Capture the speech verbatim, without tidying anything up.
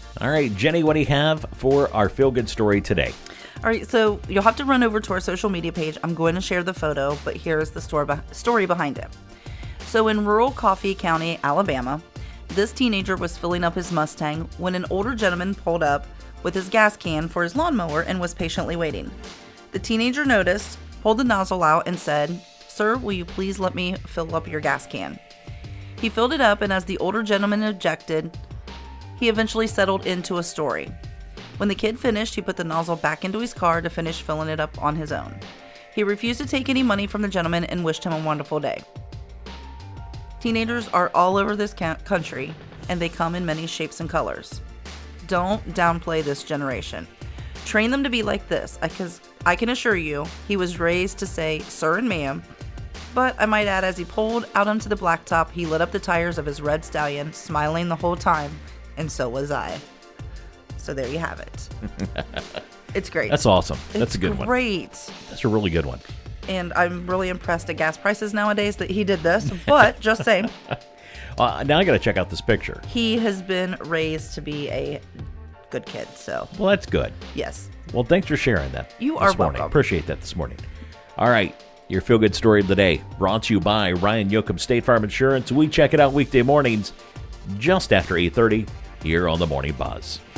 All right, Jenny, what do you have for our feel-good story today? All right, so you'll have to run over to our social media page. I'm going to share the photo, but here's the story, be- story behind it. So in rural Coffee County, Alabama, this teenager was filling up his Mustang when an older gentleman pulled up with his gas can for his lawnmower and was patiently waiting. The teenager noticed, pulled the nozzle out, and said, "Sir, will you please let me fill up your gas can?" He filled it up, and as the older gentleman objected, he eventually settled into a story. When the kid finished, he put the nozzle back into his car to finish filling it up on his own. He refused to take any money from the gentleman and wished him a wonderful day. Teenagers are all over this country, and they come in many shapes and colors. Don't downplay this generation. Train them to be like this, because I can assure you, he was raised to say sir and ma'am. But I might add, as he pulled out onto the blacktop, he lit up the tires of his red stallion, smiling the whole time, and so was I. So there you have it. It's great. That's awesome. That's it's a good one. Great. That's a really good one. And I'm really impressed at gas prices nowadays that he did this, but just saying. Uh, now I got to check out this picture. He has been raised to be a good kid, so. Well, that's good. Yes. Well, thanks for sharing that. You this are morning. welcome. Appreciate that this morning. All right. Your feel-good story of the day brought to you by Ryan Yoakum State Farm Insurance. We check it out weekday mornings just after eight thirty here on the Morning Buzz.